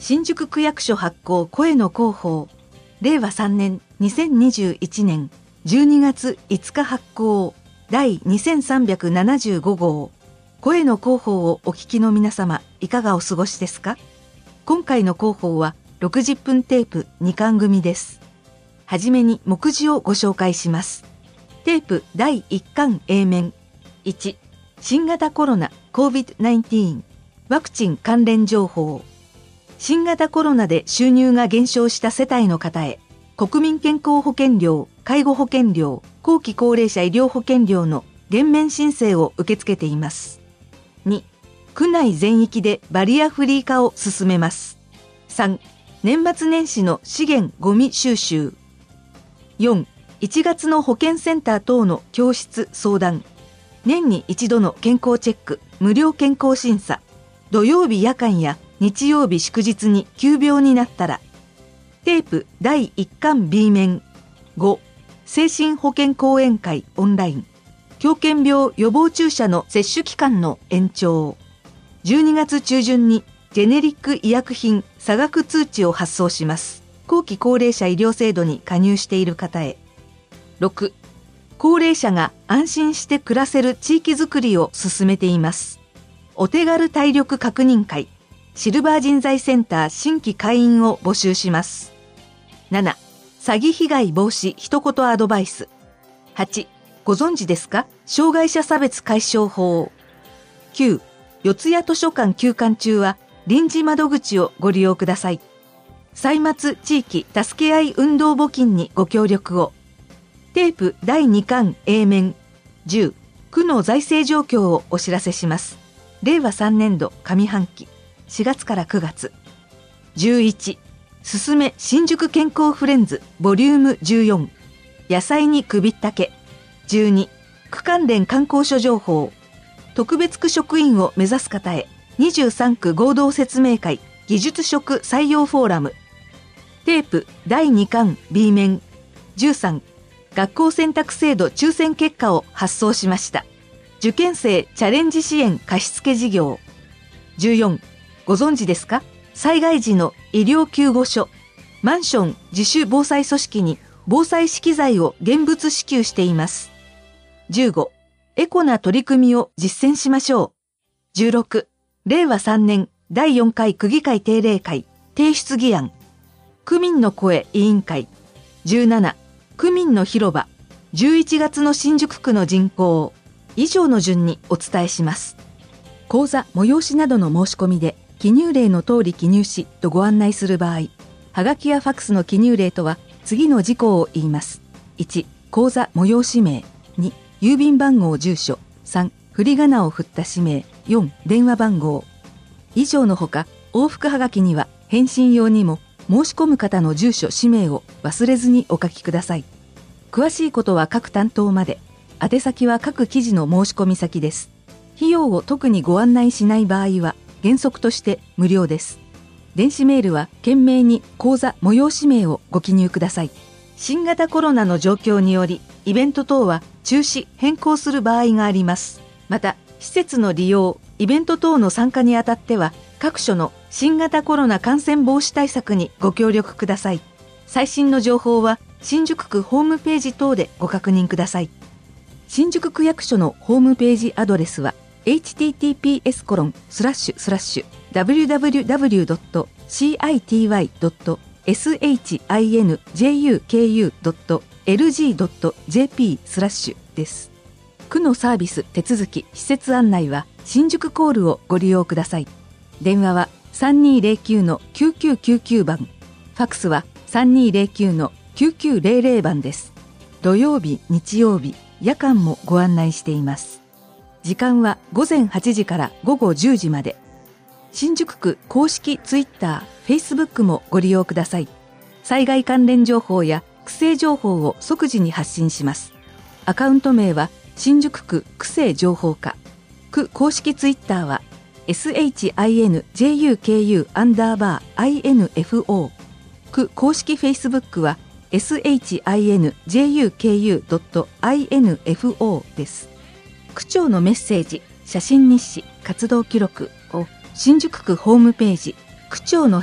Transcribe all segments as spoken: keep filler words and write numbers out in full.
新宿区役所発行声の広報、れいわさんねんにせんにじゅういちねんじゅうにがついつか発行第にせんさんびゃくななじゅうご号、声の広報をお聞きの皆様、いかがお過ごしですか？今回の広報はろくじゅっぷんテープにかん組です。はじめに目次をご紹介します。テープだいいっかん A 面。いち、新型コロナ コービッドナインティーン ワクチン関連情報。新型コロナで収入が減少した世帯の方へ、国民健康保険料、介護保険料、後期高齢者医療保険料の減免申請を受け付けています。に、区内全域でバリアフリー化を進めます。さん、年末年始の資源ゴミ収集。よん、いちがつの保健センター等の教室相談。年に一度の健康チェック、無料健康審査。土曜日夜間や日曜日祝日に急病になったら。テープだいいっかん B 面。ご、精神保健講演会オンライン。狂犬病予防注射の接種期間の延長。じゅうにがつ中旬にジェネリック医薬品差額通知を発送します。後期高齢者医療制度に加入している方へ。ろく、高齢者が安心して暮らせる地域づくりを進めています。お手軽体力確認会、シルバー人材センター新規会員を募集します。なな、詐欺被害防止一言アドバイス。はち、ご存知ですか？障害者差別解消法。きゅう、四谷図書館休館中は臨時窓口をご利用ください。歳末地域助け合い運動募金にご協力を。テープだいにかん A 面。じゅう、区の財政状況をお知らせします。れいわさんねんど上半期しがつからくがつ。じゅういち、すすめ新宿健康フレンズボリュームじゅうよん、野菜に首ったけ。じゅうに、区関連観光所情報。特別区職員を目指す方へにじゅうさんく合同説明会技術職採用フォーラム。テープだいにかん B 面。じゅうさん、学校選択制度抽選結果を発送しました。受験生チャレンジ支援貸付事業。じゅうよん、ご存知ですか？災害時の医療救護所。マンション自主防災組織に防災資機材を現物支給しています。じゅうご、エコな取り組みを実践しましょう。じゅうろく、れいわさんねんだいよんかい区議会定例会提出議案。区民の声委員会。じゅうなな、区民の広場。じゅういちがつの新宿区の人口。以上の順にお伝えします。講座、催しなどの申し込みで記入例の通り記入しとご案内する場合、はがきやファックスの記入例とは次の事項を言います。いち、講座催し名。に、郵便番号住所。さん、振り仮名を振った氏名。よん、電話番号。以上のほか、往復はがきには返信用にも申し込む方の住所氏名を忘れずにお書きください。詳しいことは各担当まで。宛先は各記事の申し込み先です。費用を特にご案内しない場合は原則として無料です。電子メールは懸命に講座催し名をご記入ください。新型コロナの状況によりイベント等は中止変更する場合があります。また施設の利用、イベント等の参加にあたっては各所の新型コロナ感染防止対策にご協力ください。最新の情報は新宿区ホームページ等でご確認ください。新宿区役所のホームページアドレスは エイチティーティーピーエスコロンスラッシュスラッシュダブリューダブリューダブリュードットシーアイティーワイドットエスエイチアイエヌジェイユーケーユードットエルジードットジェーピースラッシュです。区のサービス手続き施設案内は新宿コールをご利用ください。電話は さんにーぜろきゅうのきゅうきゅうきゅうきゅう 番、ファックスは さんにーぜろきゅうのきゅうきゅうゼロゼロ 番です。土曜日、日曜日、夜間もご案内しています。時間はごぜんはちじからごごじゅうじまで。新宿区公式ツイッター、Facebook もご利用ください。災害関連情報や区政情報を即時に発信します。アカウント名は新宿区区政情報課。区公式ツイッターは エスエイチアイエヌジェイユーケーユー アンダーバー アイエヌエフオー。区公式 Facebook は エスエイチアイエヌジェイユーケーユードットアイエヌエフオー です。区長のメッセージ、写真日誌、活動記録を新宿区ホームページ、区長の部屋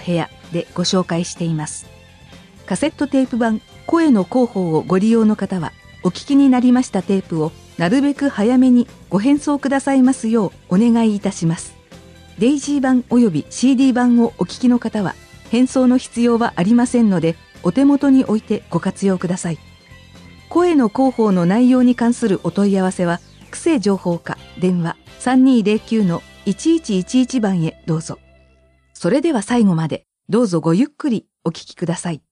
でご紹介しています。カセットテープ版声の広報をご利用の方は、お聞きになりましたテープをなるべく早めにご返送くださいますようお願いいたします。デイジー版および シーディー 版をお聞きの方は、返送の必要はありませんので、お手元に置いてご活用ください。声の広報の内容に関するお問い合わせは、区政情報課電話 さんにーぜろきゅうのいちいちいちいち 番へどうぞ。それでは最後までどうぞごゆっくりお聞きください。